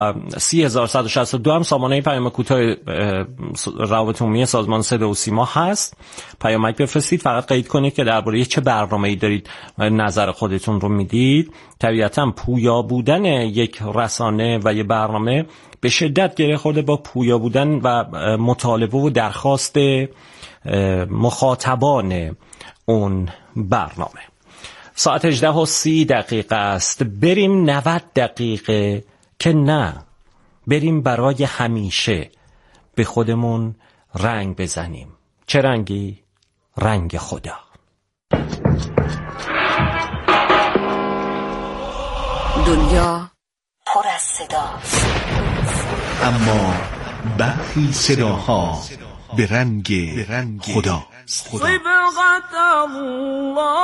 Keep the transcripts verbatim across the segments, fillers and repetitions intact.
سی هزار و صد و شصت و دو هم سامانه پیام کوتاه روابط عمومی سازمان صدا و سیما هست. پیامک بفرستید، فقط قید کنید که درباره چه برنامه‌ای دارید نظر خودتون رو میدید. طبیعتاً پویا بودن یک رسانه و یک برنامه به شدت گره خورده با پویا بودن و مطالبه و درخواست مخاطبان اون برنامه. ساعت هجده و سی دقیقه است. بریم نود دقیقه که نه، بریم برای همیشه به خودمون رنگ بزنیم. چه رنگی؟ رنگ خدا. دنیا پر از صداست، اما برخی صداها به رنگ خدا. صبغت الله.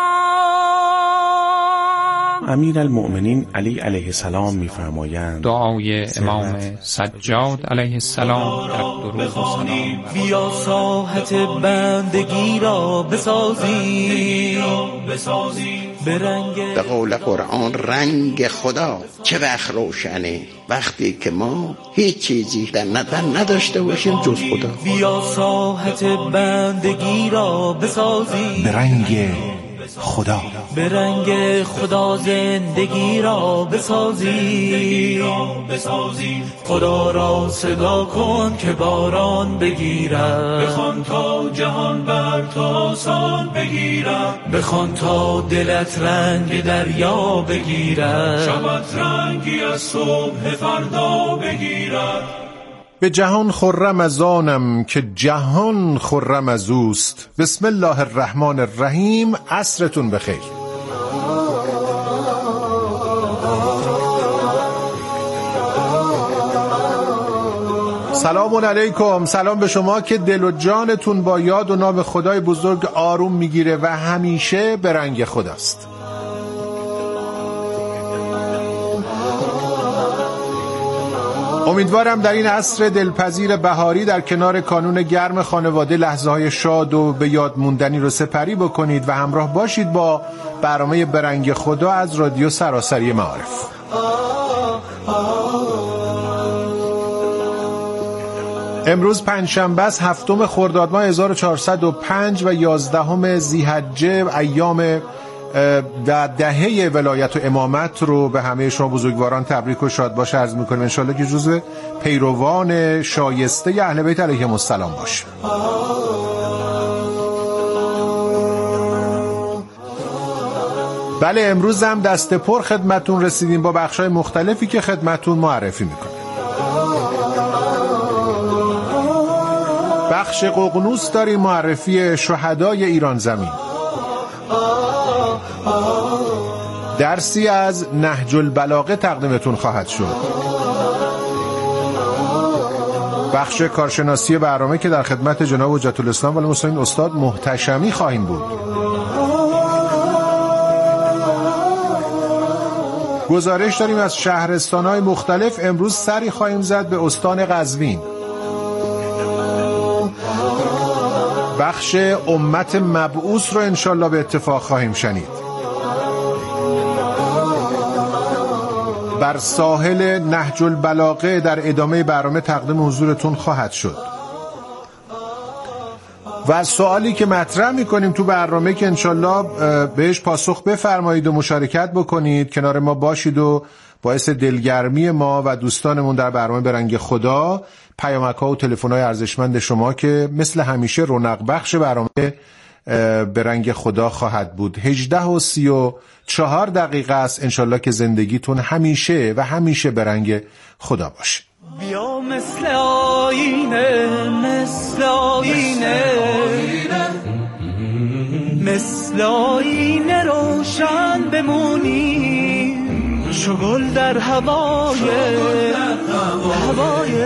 امیرالمؤمنین علی علیه السلام می‌فرمایند دعای امام سجاد علیه السلام در درود و سلام: بیا ساحت بندگی را بسازی به رنگ. به قول قرآن رنگ خدا چه وقت روشنه؟ وقتی که ما هیچ چیزی در نظر نداشته باشیم جز خدا. بیا ساحت بندگی را بسازی به رنگ خدا، به رنگ خدا زندگی را بسازی. خدا را صدا کن که باران بگیرد، بخوان تا جهان بر تو آسان بگیرد، بخوان تا دلت رنگ دریا بگیرد، شبت رنگی از صبح فردا بگیرد. به جهان خرم از آنم که جهان خرم از اوست. بسم الله الرحمن الرحیم. عصرتون بخیر. سلام علیکم. سلام به شما که دل و جانتون با یاد و نام خدای بزرگ آروم میگیره و همیشه به رنگ خداست. امیدوارم در این عصر دلپذیر بهاری در کنار کانون گرم خانواده لحظه های شاد و به یاد موندنی رو سپری بکنید و همراه باشید با برنامه برنگ خدا از رادیو سراسری معارف. امروز پنجشنبه است، هفتم خرداد ماه هزار و چهارصد و پنج و یازدهم ذی‌حجه. ایام در دهه ولایت و امامت رو به همه شما بزرگواران تبریک و شاد باشه عرض می‌کنیم. انشالله که جزو پیروان شایسته اهل بیت علیهم السلام باشه. بله، امروز هم دست پر خدمتون رسیدیم با بخشای مختلفی که خدمتون معرفی می‌کنیم. بخش ققنوس داریم، معرفی شهدای ایران زمین. درسی از نهج البلاغه تقدیمتون خواهد شد. بخش کارشناسی برنامه که در خدمت جناب حجت الاسلام و المسلمین استاد محتشمی خواهیم بود. گزارش داریم از شهرستان‌های مختلف. امروز سری خواهیم زد به استان قزوین. بخش امت مبعوث رو انشالله به اتفاق خواهیم شنید. بر ساحل نهج البلاغه در ادامه برنامه تقدیم حضورتون خواهد شد. و سوالی که مطرح میکنیم تو برنامه که انشالله بهش پاسخ بفرمایید و مشارکت بکنید، کنار ما باشید و باعث دلگرمی ما و دوستانمون در برنامه برنگ خدا پیامک ها و تلفن های ارزشمند شما که مثل همیشه رونق بخش برنامه برنگ خدا خواهد بود. هجده و سی و چهار دقیقه است. انشالله که زندگیتون همیشه و همیشه برنگ خدا باشه. بیا مثل آینه، مثل آینه، مثل آینه روشن بمونی، چو گل در هوای هوای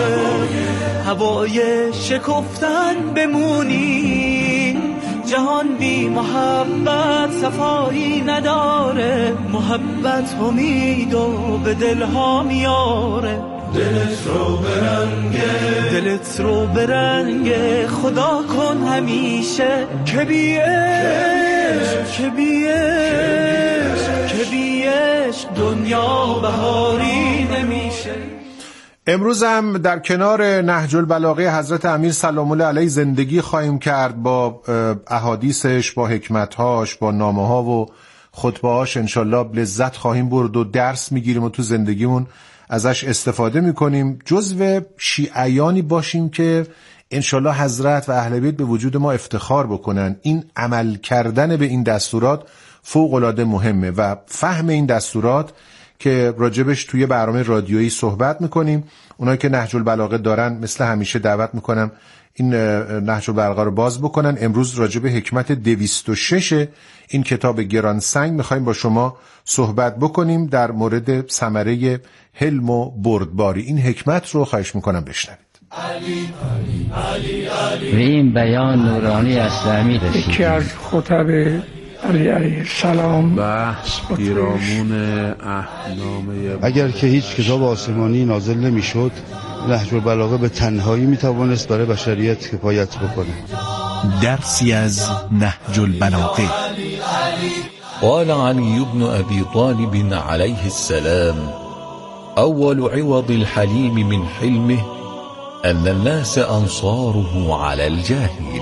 هوای شکفتن بمونی. جهان بی محبت صفایی نداره، محبت امید و به دلها میاره. دلت رو برنگه، دلت رو برنگه، خدا کن همیشه که بیه که بیش که بیش دنیا بهاری نمیشه. امروز هم در کنار نهج البلاغه حضرت امیر سلام الله علیه زندگی خواهیم کرد، با احادیثش، با حکمتهاش، با نامه‌ها و خطبه‌هاش انشالله لذت خواهیم برد و درس میگیریم و تو زندگیمون ازش استفاده میکنیم. جزو شیعیانی باشیم که انشالله حضرت و اهل بیت به وجود ما افتخار بکنن. این عمل کردن به این دستورات فوق‌العاده مهمه و فهم این دستورات که راجبش توی برنامه رادیویی صحبت میکنیم. اونایی که نهج البلاغه دارن مثل همیشه دعوت میکنم این نهج البلاغه رو باز بکنن. امروز راجب حکمت دویست و شش این کتاب گرانسنگ میخوایم با شما صحبت بکنیم در مورد ثمره حلم و بردباری. این حکمت رو خواهش میکنم بشنوید. علی علی علی به این بیان نورانی اسلامی رسید. یکی از خطب علی علیه السلام بحث پیرامون احنامه. اگر که هیچ کتاب آسمانی نازل نمیشد، نهج البلاغه به تنهایی میتوانست برای بشریت کفایت بکنه. درسی از نهج البلاغه. قال علی بن ابی طالب علیه السلام: اول عوض الحلیم من حلمه ان الناس انصاره علی الجاهل.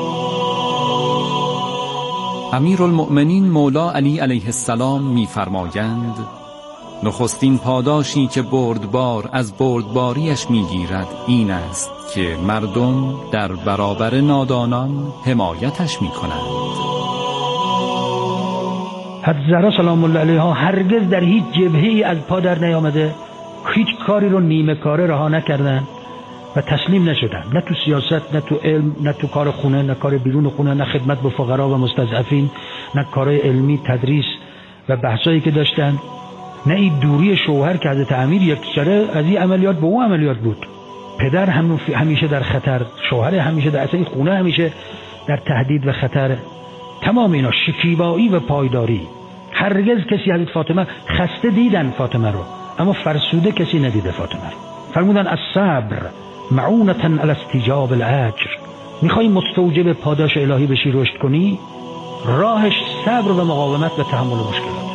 امیرالمؤمنین مولا علی علیه السلام می‌فرمایند نخستین پاداشی که بردبار از بردباریش می‌گیرد این است که مردم در برابر نادانان حمایتش می‌کنند. حضرت زهرا سلام الله علیها هرگز در هیچ جبهه‌ای از پا در نیامده، هیچ کاری رو نیمه کاره رها نکردن و تسلیم نشدن، نه تو سیاست، نه تو علم، نه تو کار خونه، نه کار بیرون خونه، نه خدمت به فقرا و مستضعفین، نه کارهای علمی، تدریس و بحثایی که داشتن، نه این دوری شوهر که حضرت امیر یک سره از این عملیات به اون عملیات بود. پدر هم همیشه در خطر، شوهر همیشه در اصل خونه همیشه در تهدید و خطر. تمام اینا شکیبایی و پایداری. هرگز کسی حضرت فاطمه خسته دیدن فاطمه رو، اما فرسوده کسی ندیده فاطمه رو. فرمودن الصبر معونة علی استجاب الاجر. میخوای مستوجب پاداش الهی بشی، رشد کنی، راهش صبر و مقاومت و تحمل مشکلات.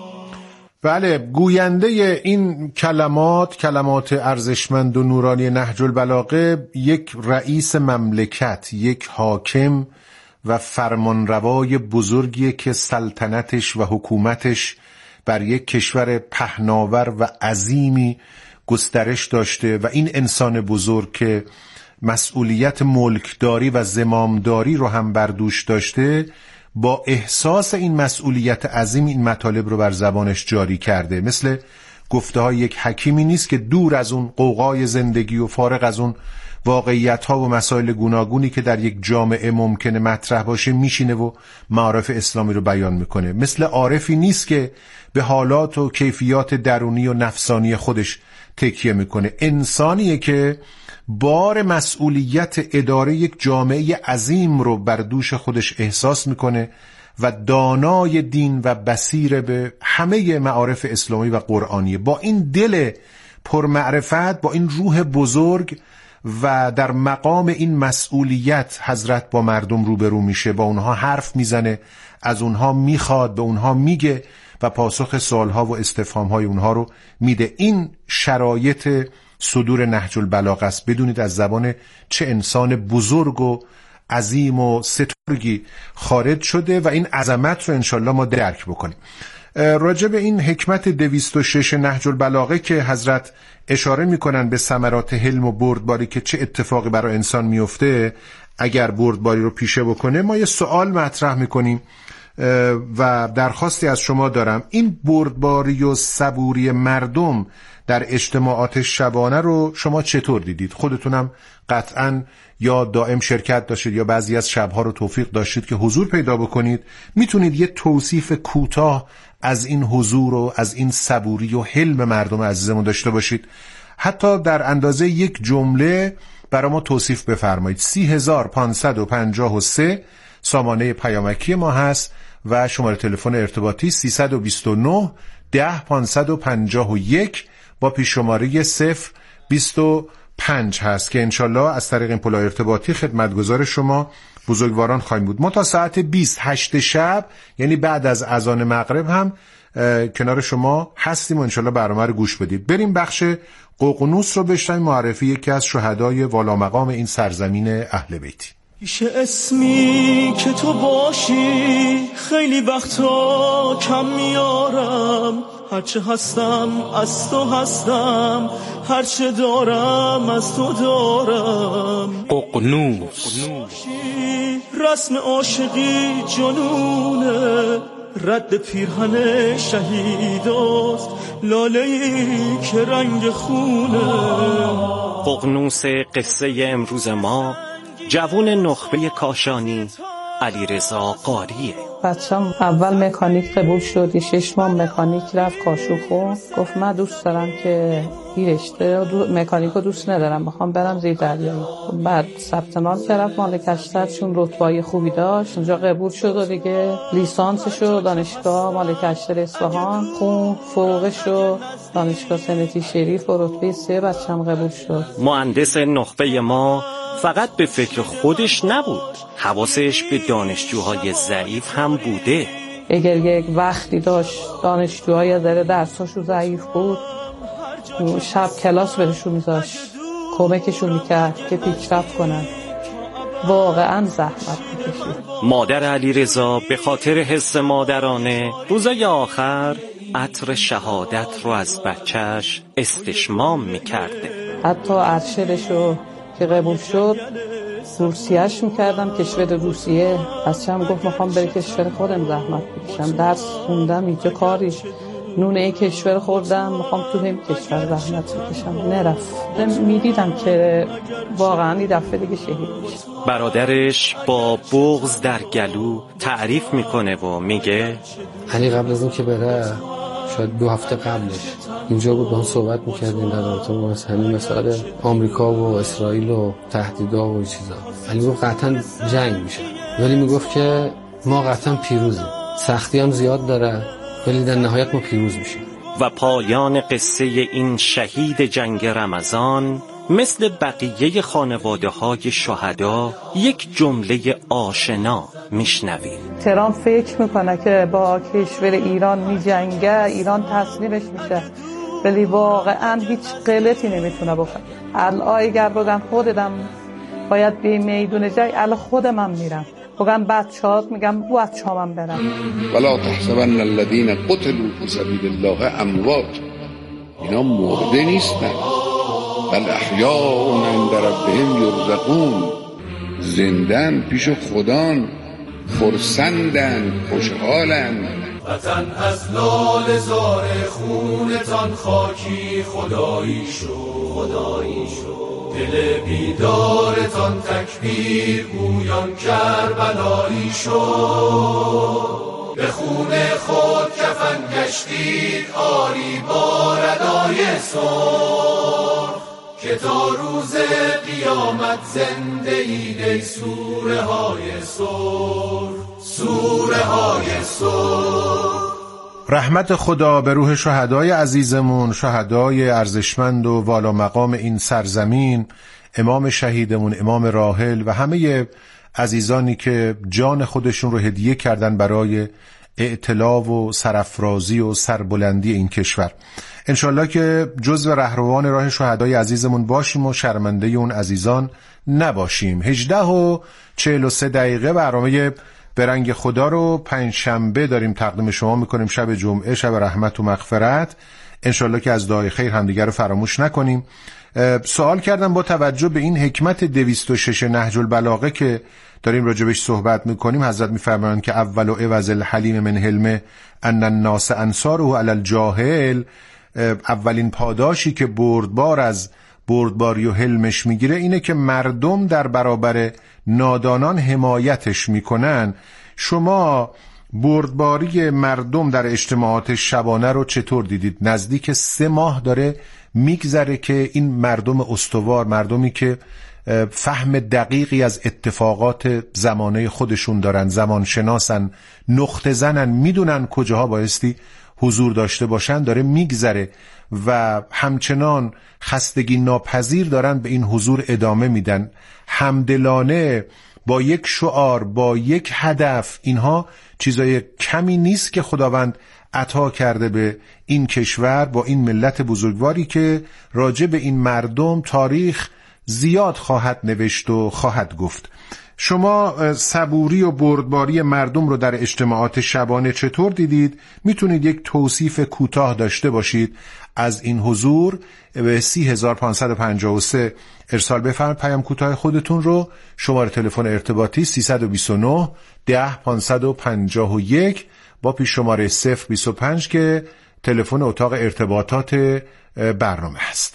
بله، گوینده این کلمات، کلمات ارزشمند و نورانی نهج البلاغه، یک رئیس مملکت، یک حاکم و فرمانروای بزرگیه که سلطنتش و حکومتش بر یک کشور پهناور و عظیمی گسترش داشته و این انسان بزرگ که مسئولیت ملکداری و زمامداری رو هم بر دوش داشته، با احساس این مسئولیت عظیم این مطالب رو بر زبانش جاری کرده. مثل گفته های یک حکیمی نیست که دور از اون قوقای زندگی و فارغ از اون واقعیت ها و مسائل گوناگونی که در یک جامعه ممکنه مطرح باشه میشینه و معارف اسلامی رو بیان میکنه. مثل عارفی نیست که به حالات و کیفیات درونی و نفسانی خودش تکیه میکنه. انسانیه که بار مسئولیت اداره یک جامعه عظیم رو بر دوش خودش احساس میکنه و دانای دین و بصیر به همه معارف اسلامی و قرآنی. با این دل پرمعرفت، با این روح بزرگ و در مقام این مسئولیت حضرت با مردم روبرو میشه، با اونها حرف میزنه، از اونها میخواد، به اونها میگه و پاسخ سوالها و استفهامهای اونها رو میده. این شرایط صدور نهج البلاغه است. بدونید از زبان چه انسان بزرگ و عظیم و سترگی خارج شده و این عظمت رو انشالله ما درک بکنیم. راجع به این حکمت دویست و شش نهج البلاغه که حضرت اشاره میکنن به ثمرات حلم و بردباری که چه اتفاقی برای انسان میفته اگر بردباری رو پیشه بکنه، ما یه سوال مطرح میکنیم و درخواستی از شما دارم. این بردباری و صبوری مردم در اجتماعات شبانه رو شما چطور دیدید؟ خودتونم قطعاً یا دائم شرکت داشتید یا بعضی از شبها رو توفیق داشتید که حضور پیدا بکنید. میتونید یه توصیف کوتاه از این حضور و از این صبوری و حلم مردم عزیزمون داشته باشید؟ حتی در اندازه یک جمله برای ما توصیف بفرمایید. سی هزار پانصد و پنجاه و سه سامانه پیامکی ما هست و شماره تلفن ارتباطی سیصد و بیست و نه ده پانصد و پنجاه و یک با پیش شماره صفر بیست و پنج هست که انشالله از طریق این پل ارتباطی خدمتگزار شما بزرگواران خواهیم بود. ما تا ساعت بیست هشت شب یعنی بعد از اذان مغرب هم کنار شما هستیم و انشالله برنامه رو گوش بدید. بریم بخش ققنوس رو بشنویم، معرفی یکی از شهدای والامقام این سرزمین اهل بیتی. پیش اسمی که تو باشی خیلی وقتا کم میارم، هرچه هستم از تو هستم، هرچه دارم از تو دارم. ققنوس رسم عاشقی جنونه، رد پیرهن شهیداست، لاله‌ای که رنگ خونه. ققنوس قصه امروز ما جوون نخبه کاشانی علیرضا قاریه. بچم اول مکانیک قبول شد، شش ماه مکانیک رفت کاشوخو، گفت من دوست دارم که این رشته مکانیکو دوست ندارم، میخوام برم زیر دریایی. بعد ثبت نام کرد مال کشتر، چون رتبه‌ای خوبی داشت اونجا قبول شد و دیگه لیسانسشو دانشگاه مال کشتر اصفهان خون، فوقشو دانشگاه سنتی شریف و رتبه سه بچم قبول شد. مهندس نخبه ما فقط به فکر خودش نبود، حواسش به دانشجوهای ضعیف هم بوده. اگر یک وقتی داشت دانشجوهای ذره درساشو ضعیف بود، شب کلاس برشون میذاشت، کمکشون میکرد که پیشرفت کنن. واقعا زحمت میکشید. مادر علیرضا به خاطر حس مادرانه روزای آخر عطر شهادت رو از بچهش استشمام میکرده. حتی ارشدشو که قبول شد روسیهش میکردم، کشور روسیه. از چم گفت میخوام بری کشور خودم زحمت بکشم، درس خوندم اینجا کاری نون این کشور خوردم، میخوام تو هم کشور زحمت بکشم. نرفت. میدیدم که واقعا این دفعه دیگه شهید میشه. برادرش با بغض در گلو تعریف میکنه و میگه علی قبل از این که بره شاید دو هفته قبلش اینجا بود، با هم صحبت میکردیم در رابطه با همین مسائل آمریکا و اسرائیل و تهدیدها و این چیزا. علی گفت قطعا جنگ میشه، ولی میگفت که ما قطعا پیروزیم، سختی هم زیاد داره ولی در نهایت ما پیروز میشیم. و پایان قصه این شهید جنگ رمضان مثل بقیه خانواده های شهدا یک جمله آشنا میشنویم. ترامپ فکر میکنه که با کشور ایران میجنگه، ایران تسلیمش میشه، ولی واقعا هیچ غلطی نمیتونه بکنه. الان اگر بگم خودم باید به میدون جنگ، الان خودم هم میرم، بگم بچه‌هات میگم بچه‌هام هم برم. ولا تحسبن الذين قتلوا في سبيل الله اموات، اینا مرده نیستن، بل احیاء عند ربهم یرزقون، زندن پیش خدان، خرسندن، خوشحالن. وطن از لاله زار خونتان خاکی خدایی شد، خدایی شد. دل بیدارتان تکبیر گویان کربلایی شد. به خون خود کفن گشتید آری با ردای سرخ، که تا روز قیامت زنده اید ای سوره های سرخ، سوره های سرخ. رحمت خدا به روح شهدای عزیزمون، شهدای ارزشمند و والا مقام این سرزمین، امام شهیدمون امام راحل و همه عزیزانی که جان خودشون رو هدیه کردن برای اعتلا و سرافرازی و سربلندی این کشور. انشالله که جزو رهروان راه شهدای عزیزمون باشیم و شرمنده اون عزیزان نباشیم. هجده و چهل و سه دقیقه برنامه برنگ خدا رو پنج شنبه داریم تقدیم شما میکنیم، شب جمعه، شب رحمت و مغفرت. انشالله که از دعای خیر همدیگر رو فراموش نکنیم. سوال کردم با توجه به این حکمت دویست و شش نهج البلاغه که داریم راجبش صحبت میکنیم، حضرت میفرمایند که اول و عوض الحلیم من حلمه ان الناس انصاره علی الجاهل، اولین پاداشی که بردبار از بردباری و حلمش میگیره اینه که مردم در برابر نادانان حمایتش میکنن. شما بردباری مردم در اجتماعات شبانه رو چطور دیدید؟ نزدیک سه ماه داره میگذره که این مردم استوار، مردمی که فهم دقیقی از اتفاقات زمانه خودشون دارن، زمان شناسن، نقطه زنن، میدونن کجاها بایستی حضور داشته باشن، داره میگذره و همچنان خستگی ناپذیر دارن به این حضور ادامه میدن، همدلانه با یک شعار، با یک هدف. اینها چیزای کمی نیست که خداوند عطا کرده به این کشور با این ملت بزرگواری که راجع به این مردم تاریخ زیاد خواهد نوشت و خواهد گفت. شما صبوری و بردباری مردم رو در اجتماعات شبانه چطور دیدید؟ میتونید یک توصیف کوتاه داشته باشید از این حضور؟ به سی هزار و پانصد و پنجاه و سه ارسال بفرمایید پیام کوتاه خودتون رو. شماره تلفن ارتباطی سیصد و بیست و نه ده پانصد و پنجاه و یک با پیش شماره صفر بیست و پنج که تلفن اتاق ارتباطات برنامه هست.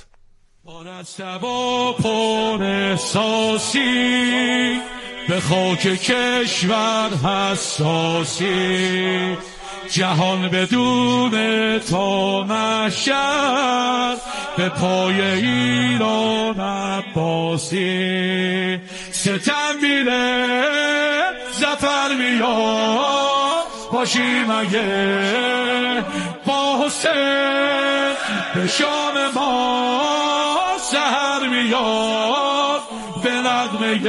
به خاک کشور حساسی، جهان بدون تا محشر، به پای ایران عباسی. ستم بیره زفر میاد، باشی مگه با حسین، به شام ما سحر میاد، به نغمه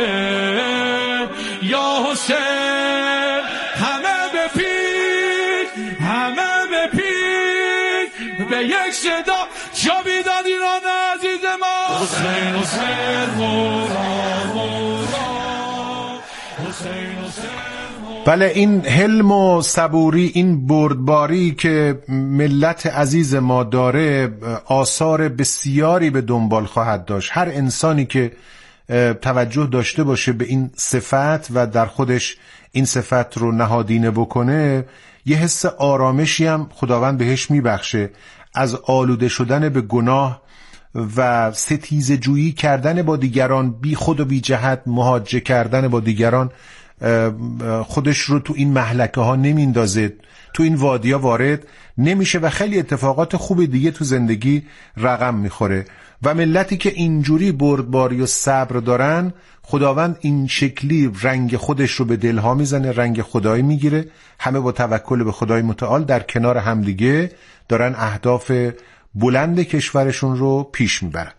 یا حسین. همه بپیک همه بپیک به یک صدا، جاویدان ایران عزیز ما، حسین حسین مولا مولا، حسین حسین. بله، این حلم و صبوری، این بردباری که ملت عزیز ما داره آثار بسیاری به دنبال خواهد داشت. هر انسانی که توجه داشته باشه به این صفت و در خودش این صفت رو نهادینه بکنه، یه حس آرامشی هم خداوند بهش میبخشه. از آلوده شدن به گناه و ستیزه جویی کردن با دیگران، بی خود و بی جهت مهاجه کردن با دیگران، خودش رو تو این مهلکه ها نمیندازه، تو این وادی ها وارد نمیشه و خیلی اتفاقات خوب دیگه تو زندگی رقم میخوره. و ملتی که اینجوری بردباری و صبر دارن، خداوند این شکلی رنگ خودش رو به دلها میزنه، رنگ خدایی میگیره. همه با توکل به خدای متعال در کنار همدیگه دارن اهداف بلند کشورشون رو پیش میبرن.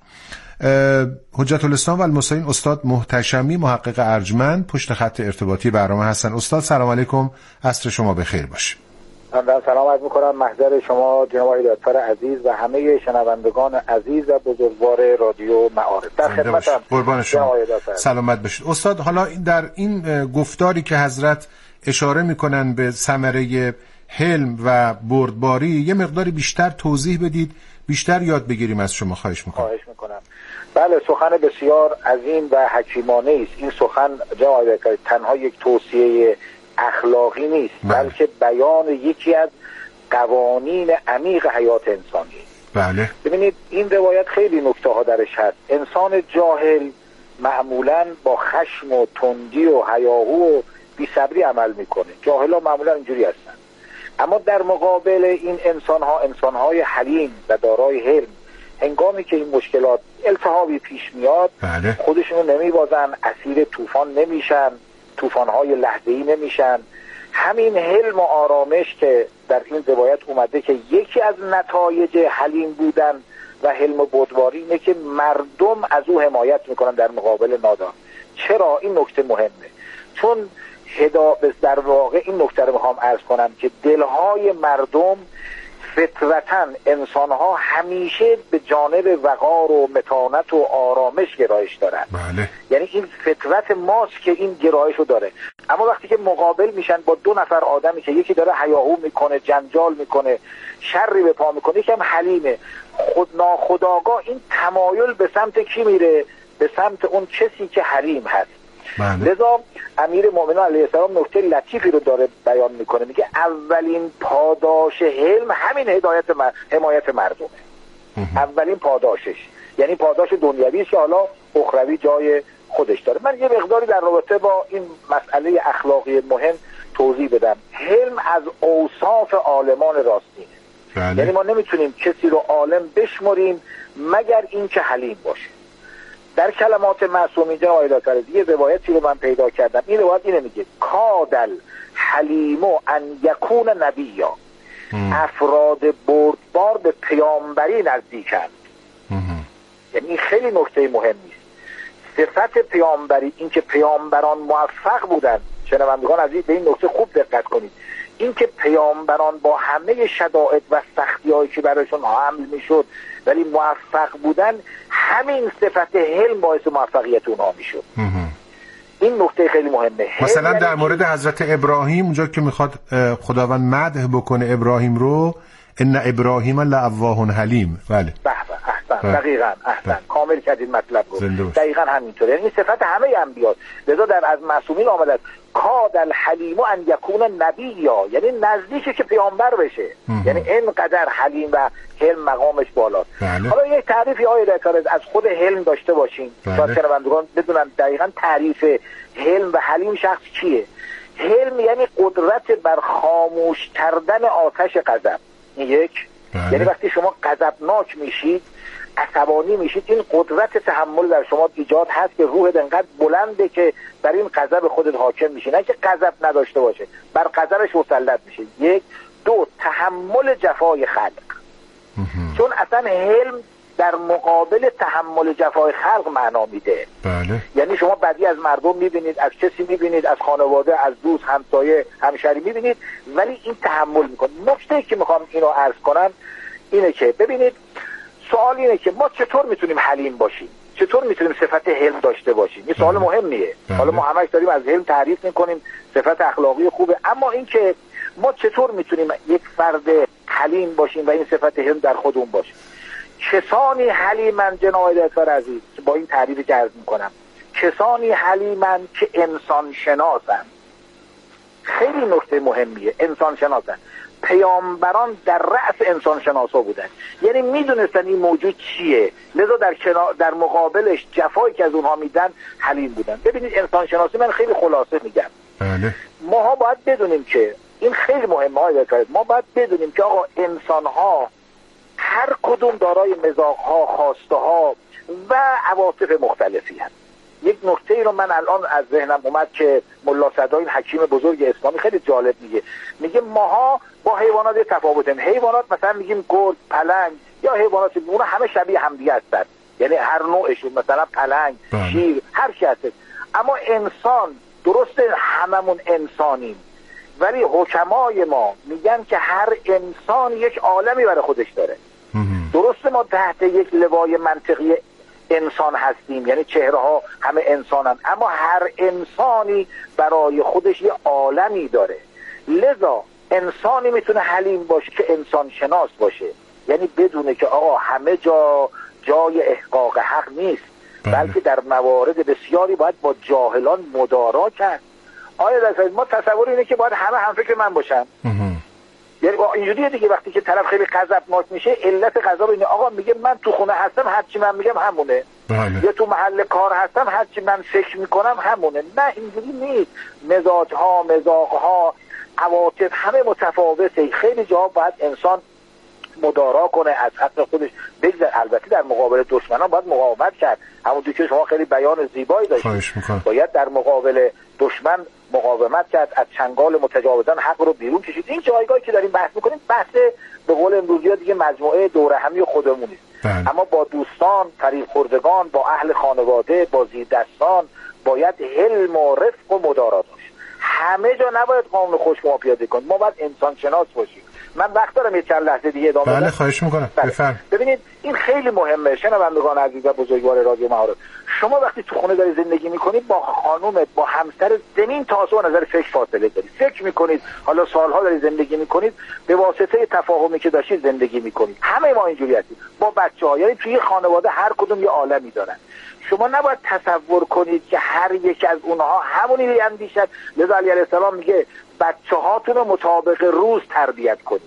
حجت الاسلام و المسلمین استاد محتشمی، محقق ارجمند، پشت خط ارتباطی برنامه هستن. استاد سلام علیکم، عصر شما بخیر باشه. من سلام عرض میکنم محضر شما جناب آقای دکتر عزیز و همه شنوندگان عزیز و بزرگوار رادیو معارف. در خدمتم. قربان شما. سلامت باشید. استاد، حالا در این گفتاری که حضرت اشاره میکنن به ثمره حلم و بردباری یه مقداری بیشتر توضیح بدید، بیشتر یاد بگیریم از شما. خواهش میکنم. خواهش میکنم. بله، سخن بسیار عظیم و حکیمانه است. این سخن جناب دکتر تنها یک توصیه اخلاقی نیست، بلکه بیان یکی از قوانین عمیق حیات انسانی. بله. ببینید این روایت خیلی نکته ها درش هست. انسان جاهل معمولا با خشم و تندی و هیاهو و بی‌صبری عمل میکنه. جاهلا معمولا اینجوری هستن. اما در مقابل این انسان ها، انسان های حلیم و دارای حلم، هنگامی که این مشکلات التهابی پیش میاد، بله. خودشونو نمیبازن، اسیر طوفان نمیشن، طوفان‌های لحظه‌ای نمیشن. همین حلم و آرامش که در این روایت اومده که یکی از نتایج حلیم بودن و حلم و بردباری اینه که مردم از او حمایت میکنن در مقابل نادان. چرا این نکته مهمه؟ چون هدا در واقع این نکته رو میخوام عرض کنم که دلهای مردم فطرتاً انسانها همیشه به جانب وقار و متانت و آرامش گرایش دارن. بله. یعنی این فطرت ماست که این گرایش رو داره. اما وقتی که مقابل میشن با دو نفر آدمی که یکی داره هیاهو میکنه، جنجال میکنه، شری به پا میکنه، یکی هم حلیمه، خود ناخودآگاه این تمایل به سمت کی میره؟ به سمت اون کسی که حلیم هست. بله. لذا امیر مؤمنین علیه السلام نکته لطیفی رو داره بیان میکنه، میگه اولین پاداش حلم همین هدایت مر... حمایت مردمه. اولین پاداشش، یعنی پاداش دنیوی که حالا اخروی جای خودش داره. من یه مقداری در رابطه با این مسئله اخلاقی مهم توضیح بدم. حلم از اوصاف عالمان راستینه. بله. یعنی ما نمیتونیم کسی رو عالم بشمریم مگر این که حلیم باشه. در کلمات معصومین جناب آقای دکتر یه روایتی رو من پیدا کردم. این روایت اینه میگه کادل حلیمو ان یکون نبیا، افراد بردبار به پیامبری نزدیکند. یعنی این خیلی نکته مهمی است. صفت پیامبری، این که پیامبران موفق بودند، شنوندگان عزیز به این نکته خوب دقت کنید، این که پیامبران با همه شدائد و سختی‌هایی که برایشون حمل میشد ولی موفق بودن، همین صفت حلم باعث موفقیت اونها میشد. این نکته خیلی مهمه. مثلا در مورد حضرت ابراهیم اونجا که میخواد خداوند مدح بکنه ابراهیم رو، ان ابراهیم لأواه حلیم. بله به به احسن، دقیقاً احسن، کامل کردید مطلب رو. دقیقاً همینطوره. یعنی صفت همه انبیا. لذا در از معصومین آمده است کاد الحلیم ان یکون نبیا، یعنی نزدیکه که پیامبر بشه. یعنی اینقدر حلیم و حلم مقامش بالاست. بله. حالا یک تعریفی آیه دکتر از خود حلم داشته باشیم تا بله. شنوندگان بدونن دقیقاً تعریف حلم و حلیم شخص کیه. حلم یعنی قدرت بر خاموش کردن آتش غضب. یک بله. یعنی وقتی شما غضبناک میشید، عصبانی میشید، این قدرت تحمل در شما ایجاد هست که روحت انقدر بلنده که بر این غضب خودت حاکم میشی، نه که غضب نداشته باشه، بر غضبش مسلط میشه. یک. دو، تحمل جفای خلق. چون اصلا حلم در مقابل تحمل جفای خلق معنا میده. بله. یعنی شما بدی از مردم میبینید، از کسی میبینید، از خانواده، از دوست، همسایه، همشری میبینید، ولی این تحمل میکنه. نکته که میخوام اینو عرض کنم اینه که ببینید، سوال اینه که ما چطور میتونیم حلیم باشیم؟ چطور میتونیم صفت حلم داشته باشیم؟ این سوال مهمیه. حالا ما همش داریم از حلم تعریف میکنیم، صفت اخلاقی خوبه، اما این که ما چطور میتونیم یک فرد حلیم باشیم و این صفت حلم در خودمون باشه؟ کسانی حلیمن جناب دکتر عزیز، با این تعریفی که عرض میکنم، کسانی حلیمن که انسان شناسن. خیلی نکته مهمیه، انسان شناسن. پیامبران در رأس انسان شناسا بودن، یعنی میدونستن این موجود چیه، لذا در کنار در مقابلش جفایی که از اونها میدن حلیم بودن. ببینید انسان شناسی، من خیلی خلاصه میگم، بله. ماها باید بدونیم که این خیلی مهمه های دکتر، ما باید بدونیم که آقا انسان ها هر کدوم دارای مزاج ها، خواسته ها و عواطف مختلفی هست. یک نکته ای رو من الان از ذهنم اومد که ملا صدای حکیم بزرگ اسلامی خیلی جالب میگه، میگه ماها با حیوانات تفاوتیم. حیوانات مثلا میگیم گرگ، پلنگ یا حیوانات اونها همه شبیه همدیگه هستن، یعنی هر نوعشون، مثلا پلنگ، شیر، هر چی هست. اما انسان، درسته هممون انسانیم، ولی حکمای ما میگن که هر انسان یک عالمی برای خودش داره. درسته ما تحت یک لوای منطقی انسان هستیم، یعنی چهره ها همه انسانن، اما هر انسانی برای خودش یه عالمی داره. لذا انسانی میتونه حلیم باشه که انسان شناس باشه، یعنی بدونه که آقا همه جا جای احقاق حق نیست، بلکه در موارد بسیاری باید با جاهلان مدارا کرد. آیا در ما تصور اینه که باید همه هم فکر من باشن؟ یعنی اینجوریه دیگه، وقتی که طرف خیلی غضبناک میشه، علت غضب اینه آقا میگه من تو خونه هستم هرچی من میگم همونه، بله. یا تو محل کار هستم هرچی من فکر میکنم همونه. نه، اینجوری نیست. مزاج ها، مزاق ها، عواطف همه متفاوته. خیلی جا باید انسان مدارا کنه، از حق خودش بگذره. البته در مقابل دشمنان باید مقاومت کرد، همونطور که شما خیلی بیان زیبایی داشتید، باید در مقابل دشمن مقاومت کرد، از چنگال متجاوزان حق رو بیرون کشید. این جایگاهی که داریم بحث میکنیم بحث به قول امروزی ها دیگه مجموعه دوره همی خودمونی است، اما با دوستان، فریب خوردگان، با اهل خانواده، با زیردستان باید حلم و رفق و مدارا داشت. همه جا نباید قانون خشک ما پیاده کنیم، ما باید انسان شناس باشیم. من وقت دارم یه چند لحظه دیگه ادامه بدم؟ بله خواهش میکنم. بفرمایید. ببینید این خیلی مهمه شنوندگان عزیز و بزرگوار رادیو معارف. شما وقتی تو خونه داری زندگی میکنید، با خانومت، با همسر، زمین تا آسمان نظر فکر فاصله دارید. فکر میکنید، حالا سالها داری زندگی میکنید، به واسطه تفاهمی که داشتید زندگی میکنید. همه ما اینجوری هستیم با بچه‌ها، یعنی توی خانواده هر کدوم یه عالمی دارن. شما نباید تصور کنید که هر یک از اونها همونی بیندیشد. لذا علی علیه السلام میگه بچه هاتون رو مطابق روز تربیت کنید.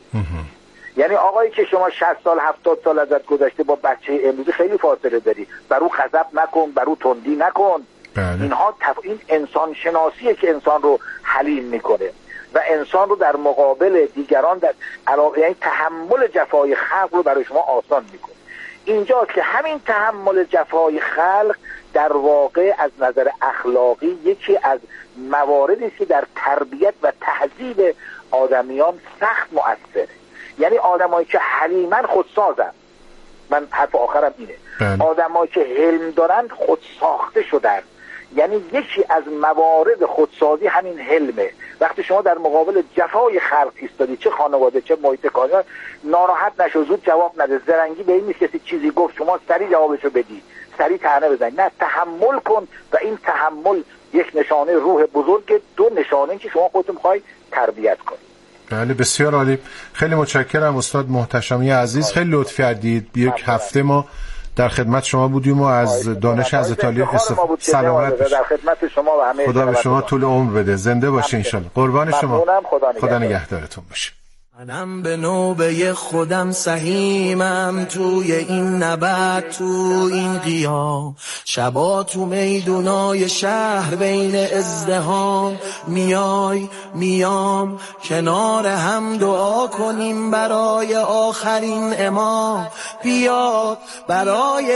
یعنی آقایی که شما شصت سال هفتاد سال ازت گذشته، با بچه امروزی خیلی فاصله داری، برو غضب نکن، برو تندی نکن. بله. اینها تف... این انسان شناسیه که انسان رو حلیم میکنه و انسان رو در مقابل دیگران در علاقه، یعنی تحمل جفای خلق رو برای شما آسان میکنه. اینجاست که همین تحمل جفای خلق در واقع از نظر اخلاقی یکی از مواردی که در تربیت و تهذیب آدمیان سخت مؤثره. یعنی آدمایی که حلیمن خودسازن. من حرف آخرم اینه، آدمایی که حلم دارن خود ساخته شدن. یعنی یکی از موارد خودسازی همین حلمه. وقتی شما در مقابل جفای خلق ایستادی، چه خانواده چه محیط کاری، ناراحت نشو، زود جواب نده. زرنگی به این نیست کسی چیزی گفت شما سریع جوابشو بدی، سریع طعنه بزنی. نه، تحمل کن و این تحمل یک نشانه روح بزرگ، دو نشانه که شما خودتون می‌خوای تربیت کنید. بله بسیار عالی. خیلی متشکرم استاد محتشمی عزیز، خیلی لطف کردید. یک هفته ما در خدمت شما بودیم و از دانش از تالیه استفاده. سلامت باشید. در خدمت شما و همه خدا به شما طول عمر بده، زنده باشین ان شاء الله. قربان شما. خدا, خدا نگهدارتون باشه. منم به نوبه خودم سهیمم توی این نبرد، تو این قیام، شبا تو میدونای شهر بین ازدحام، میای میام کنار هم دعا کنیم برای آخرین امام بیاد برای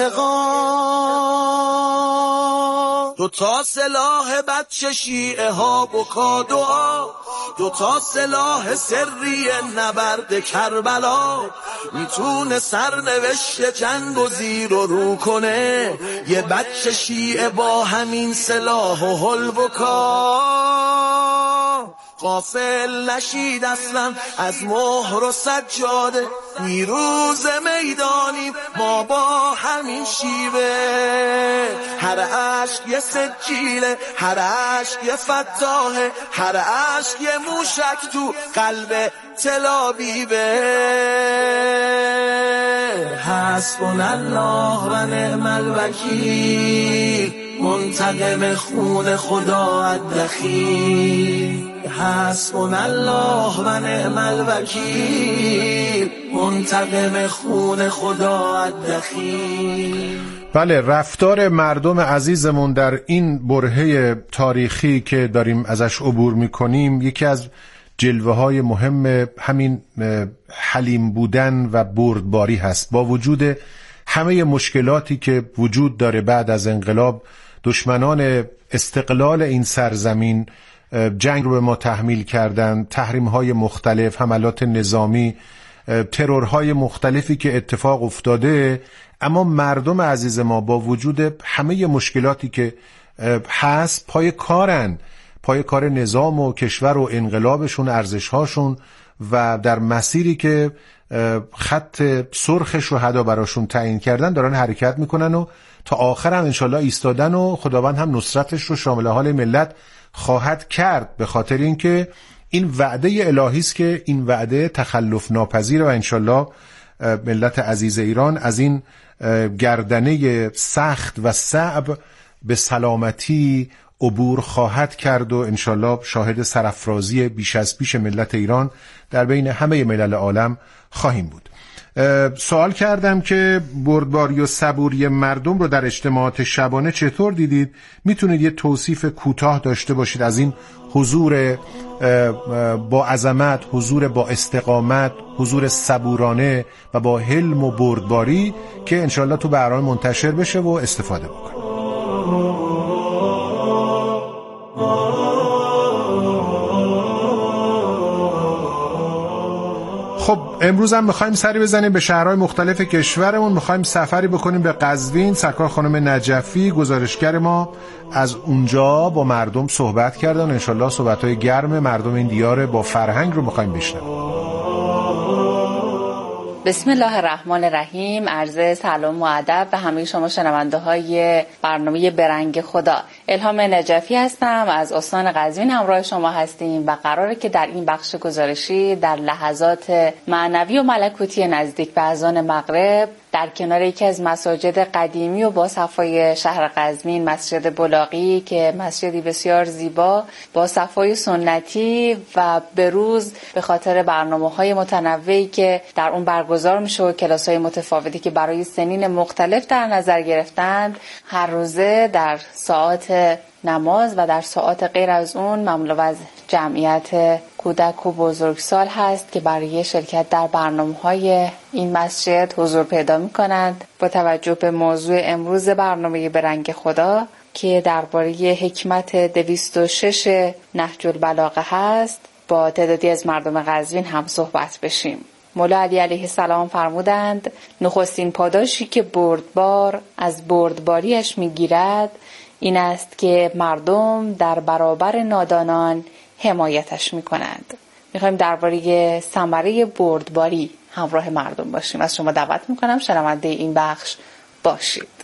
انتقام. دو تا سلاح بچه شیعه ها بکا دعا، دو تا سلاح سری نبرد کربلا، میتونه سرنوشت جنگ و زیر و رو کنه یه بچه شیعه با همین سلاح و حلب و کار. غافل نشید اصلا از مهر و سجاده، نیروز میدانیم ما با همین شیوه. هر عشق یه سجیله، هر عشق یه فتاحه، هر عشق یه موشک تو قلب تلابیبه. حسبنا الله و نعم الوکیل، منتقم خون خدا الدخیل. حسبنا الله و نعم الوکیل، منتقم خون خدا الدخیل. بله، رفتار مردم عزیزمون در این برهه تاریخی که داریم ازش عبور میکنیم یکی از جلوه های مهم همین حلیم بودن و بردباری هست. با وجود همه مشکلاتی که وجود داره بعد از انقلاب، دشمنان استقلال این سرزمین جنگ رو به ما تحمیل کردن، تحریم‌های مختلف، حملات نظامی، ترورهای مختلفی که اتفاق افتاده، اما مردم عزیز ما با وجود همه مشکلاتی که هست پای کارن، پای کار نظام و کشور و انقلابشون، ارزش‌هاشون و در مسیری که خط سرخ شهدا براشون تعیین کردن دارن حرکت میکنن و تا آخر هم انشالله ایستادن و خداوند هم نصرتش رو شامل حال ملت خواهد کرد، به خاطر اینکه این وعده الهی است که این وعده تخلف ناپذیر و انشالله ملت عزیز ایران از این گردنه سخت و صعب به سلامتی عبور خواهد کرد و انشالله شاهد سرافرازی بیش از پیش ملت ایران در بین همه ملل عالم خواهیم بود. سوال کردم که بردباری و صبوری مردم رو در اجتماعات شبانه چطور دیدید؟ میتونید یه توصیف کوتاه داشته باشید از این حضور با عظمت، حضور با استقامت، حضور صبورانه و با حلم و بردباری که انشالله تو برنامه منتشر بشه و استفاده بکنید. خب امروز هم میخوایم سری بزنیم به شهرهای مختلف کشورمون، میخوایم سفری بکنیم به قزوین. سرکار خانم نجفی گزارشگر ما از اونجا با مردم صحبت کردن، انشالله صحبتهای گرم مردم این دیار با فرهنگ رو میخوایم بشنویم. بسم الله الرحمن الرحیم. عرض سلام و ادب به همه شما شنونده های برنامه برنگ خدا. الهام نجفی هستم، از استان قزوین همراه شما هستیم و قراره که در این بخش گزارشی در لحظات معنوی و ملکوتی نزدیک به اذان مغرب در کنار یکی از مساجد قدیمی و با صفای شهر قزوین، مسجد بلاغی که مسجدی بسیار زیبا با صفای سنتی و بروز به خاطر برنامه‌های متنوعی که در اون برگزار میشه و کلاس‌های متفاوتی که برای سنین مختلف در نظر گرفتند، هر روزه در ساعات نماز و در ساعات غیر از اون مملو از جمعیت کودک و بزرگسال هست که برای شرکت در برنامه‌های این مسجد حضور پیدا می‌کنند. با توجه به موضوع امروز برنامه برنگ خدا که درباره حکمت دویست و شش نهج البلاغه هست، با تعدادی از مردم قزوین هم صحبت بشیم. مولا علی علیه السلام فرمودند نخستین پاداشی که بردبار از بردباریش میگیرد این است که مردم در برابر نادانان حمایتش میکنند. میخوایم درباره ثمره بردباری همراه مردم باشیم. از شما دعوت میکنم شنونده این بخش باشید.